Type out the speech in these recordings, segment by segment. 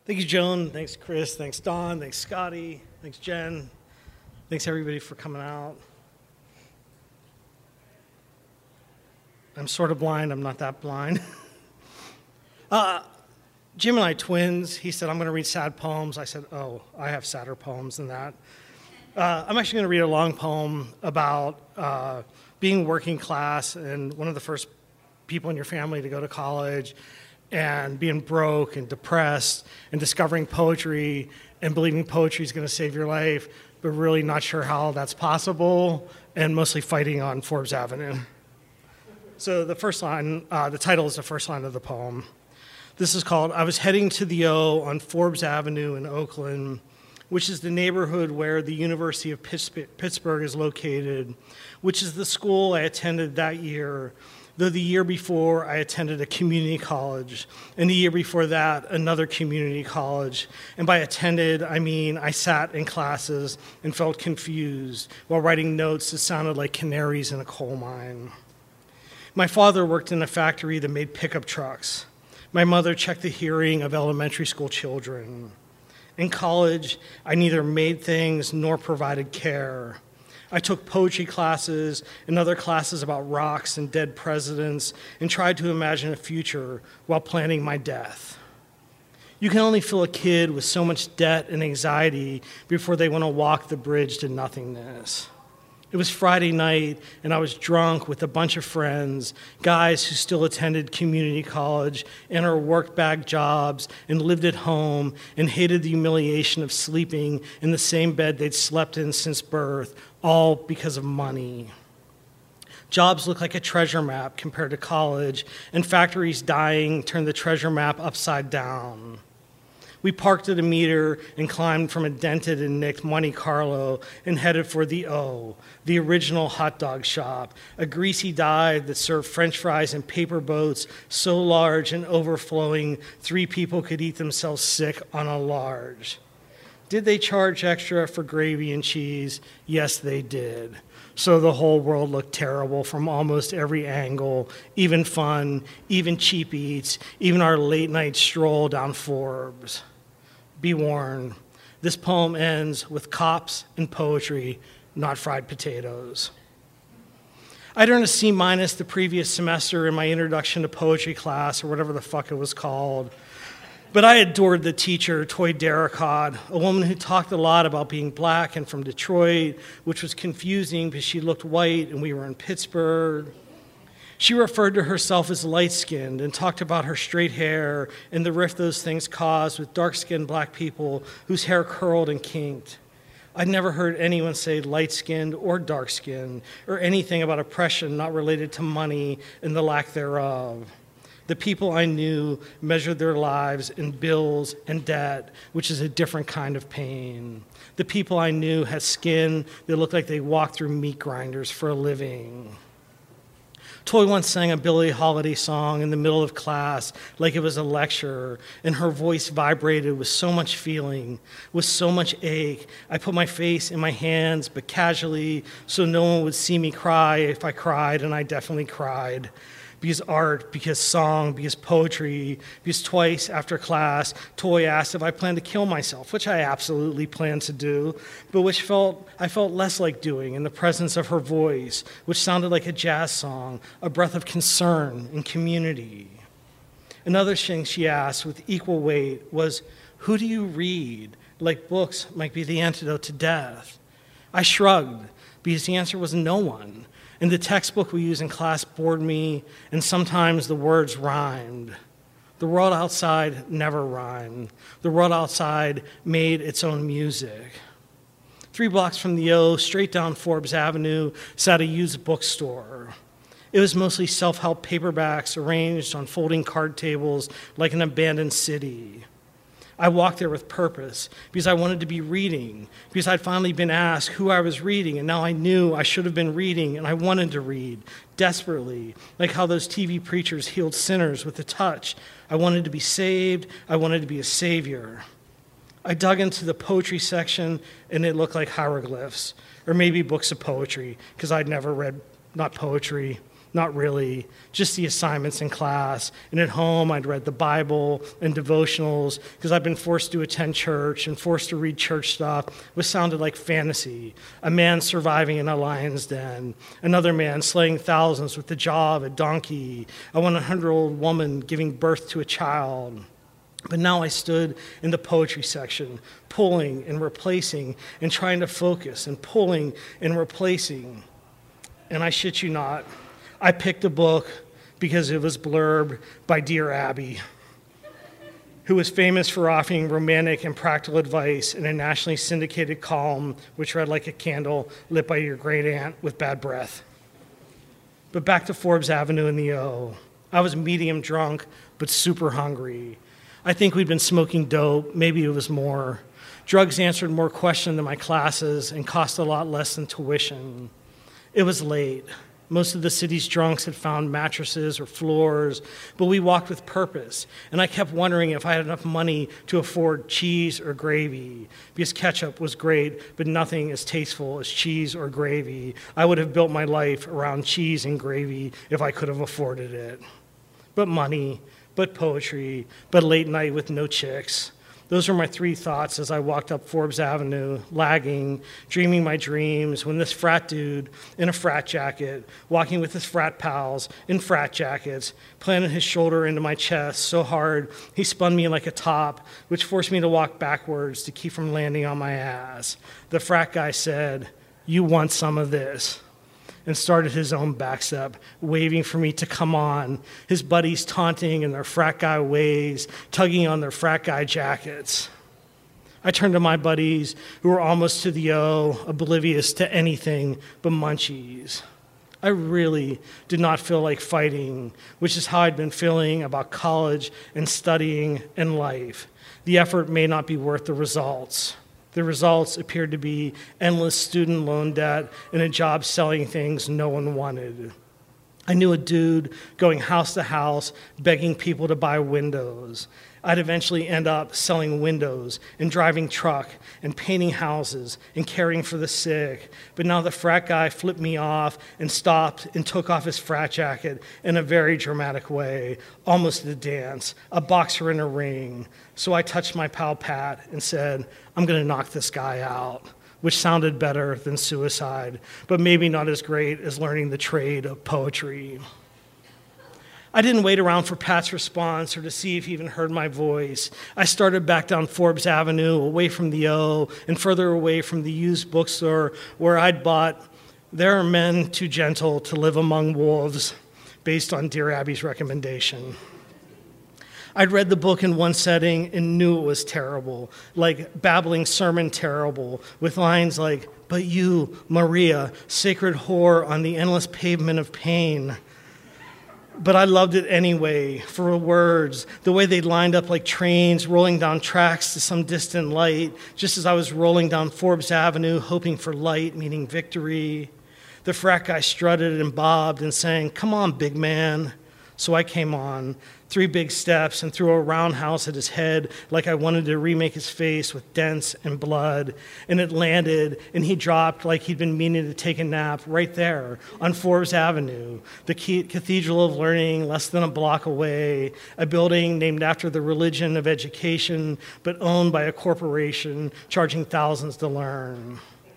Thank you, Joan. Thanks, Chris. Thanks, Don. Thanks, Scotty. Thanks, Jen. Thanks, everybody, for coming out. I'm sort of blind. I'm not that blind. Jim and I twins. He said, I'm going to read sad poems. I said, oh, I have sadder poems than that. I'm actually going to read a long poem about being working class and one of the first people in your family to go to college and being broke and depressed and discovering poetry and believing poetry is going to save your life, but really not sure how that's possible, and mostly fighting on Forbes Avenue. So the first line, the title is the first line of the poem. This is called, I was heading to the O on Forbes Avenue in Oakland, which is the neighborhood where the University of Pittsburgh is located, which is the school I attended that year, though the year before I attended a community college, and the year before that, another community college. And by attended, I mean I sat in classes and felt confused while writing notes that sounded like canaries in a coal mine. My father worked in a factory that made pickup trucks. My mother checked the hearing of elementary school children. In college, I neither made things nor provided care. I took poetry classes and other classes about rocks and dead presidents and tried to imagine a future while planning my death. You can only fill a kid with so much debt and anxiety before they want to walk the bridge to nothingness. It was Friday night, and I was drunk with a bunch of friends, guys who still attended community college and or worked bag jobs and lived at home and hated the humiliation of sleeping in the same bed they'd slept in since birth, all because of money. Jobs look like a treasure map compared to college, and factories dying turned the treasure map upside down. We parked at a meter and climbed from a dented and nicked Monte Carlo and headed for the O, the original hot dog shop, a greasy dive that served French fries in paper boats so large and overflowing 3 people could eat themselves sick on a large. Did they charge extra for gravy and cheese? Yes, they did. So the whole world looked terrible from almost every angle, even fun, even cheap eats, even our late night stroll down Forbes. Be warned, this poem ends with cops and poetry, not fried potatoes. I'd earned a C- the previous semester in my introduction to poetry class, or whatever the fuck it was called. But I adored the teacher, Toy Darricott, a woman who talked a lot about being black and from Detroit, which was confusing because she looked white and we were in Pittsburgh. She referred to herself as light-skinned and talked about her straight hair and the rift those things caused with dark-skinned black people whose hair curled and kinked. I'd never heard anyone say light-skinned or dark-skinned or anything about oppression not related to money and the lack thereof. The people I knew measured their lives in bills and debt, which is a different kind of pain. The people I knew had skin that looked like they walked through meat grinders for a living. Toy once sang a Billie Holiday song in the middle of class like it was a lecture, and her voice vibrated with so much feeling, with so much ache. I put my face in my hands, but casually, so no one would see me cry if I cried, and I definitely cried. Because art, because song, because poetry, because twice after class, Toy asked if I planned to kill myself, which I absolutely planned to do, but which I felt less like doing in the presence of her voice, which sounded like a jazz song, a breath of concern and community. Another thing she asked with equal weight was, who do you read? Like books might be the antidote to death. I shrugged, because the answer was no one. And the textbook we use in class bored me, and sometimes the words rhymed. The world outside never rhymed. The world outside made its own music. 3 blocks from the O, straight down Forbes Avenue, sat a used bookstore. It was mostly self-help paperbacks arranged on folding card tables like an abandoned city. I walked there with purpose because I wanted to be reading, because I'd finally been asked who I was reading, and now I knew I should have been reading, and I wanted to read desperately, like how those TV preachers healed sinners with a touch. I wanted to be saved. I wanted to be a savior. I dug into the poetry section, and it looked like hieroglyphs, or maybe books of poetry, because I'd never read, not poetry, Not really, just the assignments in class. And at home, I'd read the Bible and devotionals because I've been forced to attend church and forced to read church stuff, which sounded like fantasy. A man surviving in a lion's den, another man slaying thousands with the jaw of a donkey, a 100-year-old woman giving birth to a child. But now I stood in the poetry section, pulling and replacing and trying to focus and pulling and replacing. And I shit you not, I picked a book because it was blurbed by Dear Abby, who was famous for offering romantic and practical advice in a nationally syndicated column which read like a candle lit by your great aunt with bad breath. But back to Forbes Avenue in the O. I was medium drunk, but super hungry. I think we'd been smoking dope, maybe it was more. Drugs answered more questions than my classes and cost a lot less than tuition. It was late. Most of the city's drunks had found mattresses or floors, but we walked with purpose, and I kept wondering if I had enough money to afford cheese or gravy, because ketchup was great, but nothing as tasteful as cheese or gravy. I would have built my life around cheese and gravy if I could have afforded it. But money, but poetry, but late night with no chicks. Those were my three thoughts as I walked up Forbes Avenue, lagging, dreaming my dreams, when this frat dude in a frat jacket, walking with his frat pals in frat jackets, planted his shoulder into my chest so hard he spun me like a top, which forced me to walk backwards to keep from landing on my ass. The frat guy said, "You want some of this?" and started his own backstep, waving for me to come on, his buddies taunting in their frat guy ways, tugging on their frat guy jackets. I turned to my buddies, who were almost to the O, oblivious to anything but munchies. I really did not feel like fighting, which is how I'd been feeling about college and studying and life. The effort may not be worth the results. The results appeared to be endless student loan debt and a job selling things no one wanted. I knew a dude going house to house, begging people to buy windows. I'd eventually end up selling windows and driving truck and painting houses and caring for the sick. But now the frat guy flipped me off and stopped and took off his frat jacket in a very dramatic way, almost a dance, a boxer in a ring. So I touched my pal Pat and said, "I'm going to knock this guy out," which sounded better than suicide, but maybe not as great as learning the trade of poetry. I didn't wait around for Pat's response or to see if he even heard my voice. I started back down Forbes Avenue, away from the O, and further away from the used bookstore where I'd bought "There Are Men Too Gentle to Live Among Wolves," based on Dear Abby's recommendation. I'd read the book in one setting and knew it was terrible, like babbling sermon terrible, with lines like, "But you, Maria, sacred whore on the endless pavement of pain." But I loved it anyway, for the words, the way they lined up like trains rolling down tracks to some distant light, just as I was rolling down Forbes Avenue, hoping for light, meaning victory. The frat guy strutted and bobbed and sang, "Come on, big man." So I came on, 3 big steps, and threw a roundhouse at his head like I wanted to remake his face with dents and blood. And it landed, and he dropped like he'd been meaning to take a nap right there on Forbes Avenue, the Cathedral of Learning less than a block away, a building named after the religion of education, but owned by a corporation charging thousands to learn.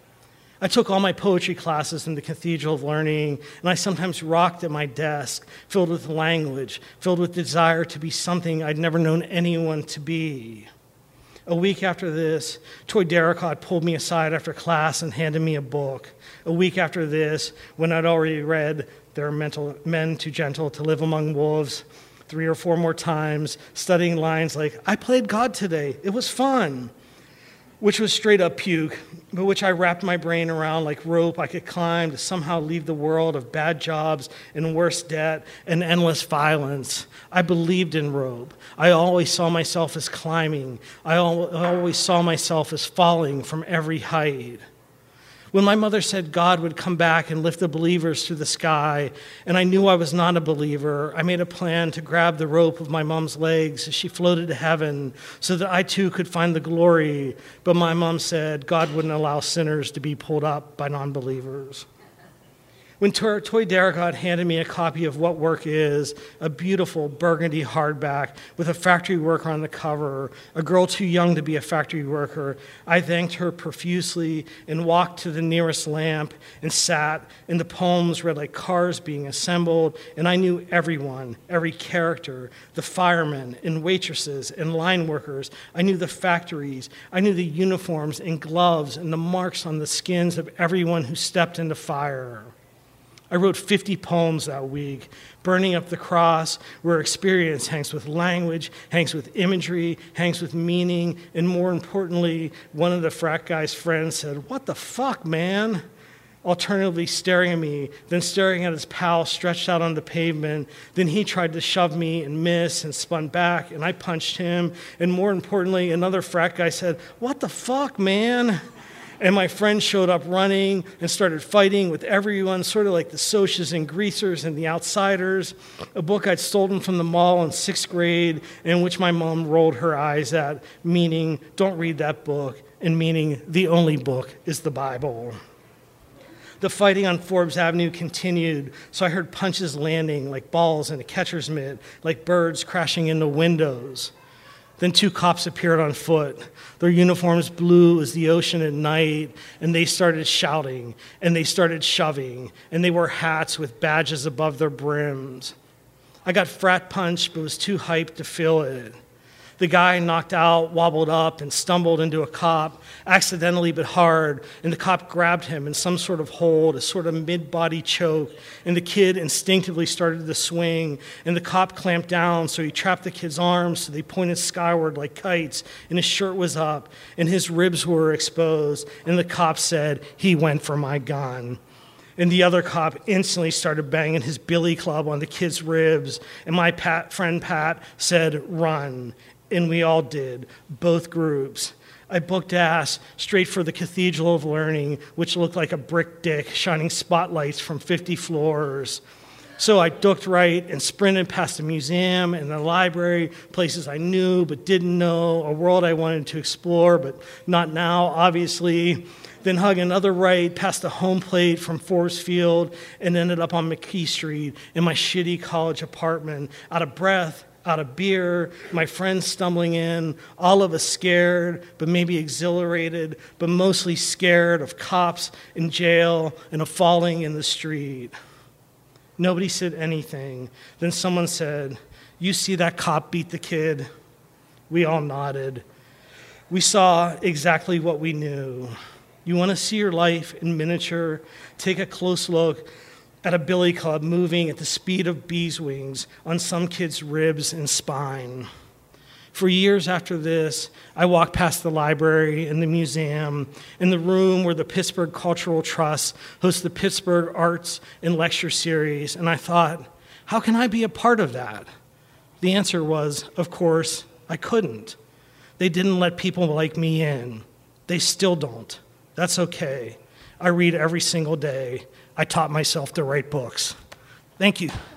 I took all my poetry classes in the Cathedral of Learning, and I sometimes rocked at my desk, filled with language, filled with desire to be something I'd never known anyone to be. A week after this, Toy Darracott pulled me aside after class and handed me a book. A week after this, when I'd already read "There Are Men Too Gentle to Live Among Wolves" 3 or 4 more times, studying lines like, "I played God today, it was fun," which was straight up puke, but which I wrapped my brain around like rope I could climb to somehow leave the world of bad jobs and worse debt and endless violence. I believed in rope. I always saw myself as climbing. I always saw myself as falling from every height. When my mother said God would come back and lift the believers to the sky, and I knew I was not a believer, I made a plan to grab the rope of my mom's legs as she floated to heaven so that I too could find the glory. But my mom said God wouldn't allow sinners to be pulled up by non-believers. When Toy Darragod handed me a copy of What Work Is, a beautiful burgundy hardback with a factory worker on the cover, a girl too young to be a factory worker, I thanked her profusely and walked to the nearest lamp and sat, and the poems read like cars being assembled, and I knew everyone, every character, the firemen and waitresses and line workers. I knew the factories. I knew the uniforms and gloves and the marks on the skins of everyone who stepped into fire. I wrote 50 poems that week, burning up the cross where experience hangs with language, hangs with imagery, hangs with meaning, and more importantly, one of the frat guy's friends said, "What the fuck, man?" Alternatively staring at me, then staring at his pal stretched out on the pavement. Then he tried to shove me and miss and spun back, and I punched him. And more importantly, another frat guy said, "What the fuck, man?" And my friend showed up running and started fighting with everyone, sort of like the Socias and Greasers and the Outsiders, a book I'd stolen from the mall in 6th grade, in which my mom rolled her eyes at, meaning, don't read that book, and meaning, the only book is the Bible. The fighting on Forbes Avenue continued, so I heard punches landing like balls in a catcher's mitt, like birds crashing into windows. Then 2 cops appeared on foot, their uniforms blue as the ocean at night, and they started shouting, and they started shoving, and they wore hats with badges above their brims. I got frat punched, but was too hyped to feel it. The guy knocked out, wobbled up, and stumbled into a cop, accidentally but hard, and the cop grabbed him in some sort of hold, a sort of mid-body choke, and the kid instinctively started to swing, and the cop clamped down, so he trapped the kid's arms so they pointed skyward like kites, and his shirt was up, and his ribs were exposed, and the cop said, "He went for my gun." And the other cop instantly started banging his billy club on the kid's ribs, and my friend Pat said, "Run." And we all did, both groups. I booked ass straight for the Cathedral of Learning, which looked like a brick dick shining spotlights from 50 floors. So I ducked right and sprinted past the museum and the library, places I knew but didn't know, a world I wanted to explore, but not now, obviously. Then hugged another right past the home plate from Forbes Field and ended up on McKee Street in my shitty college apartment, out of breath, out of beer, my friends stumbling in, all of us scared, but maybe exhilarated, but mostly scared of cops in jail and of falling in the street. Nobody said anything. Then someone said, "You see that cop beat the kid?" We all nodded. We saw exactly what we knew. You want to see your life in miniature? Take a close look at a billy club moving at the speed of bees' wings on some kid's ribs and spine. For years after this, I walked past the library and the museum, in the room where the Pittsburgh Cultural Trust hosts the Pittsburgh Arts and Lecture Series, and I thought, how can I be a part of that? The answer was, of course, I couldn't. They didn't let people like me in. They still don't. That's okay. I read every single day. I taught myself to write books. Thank you.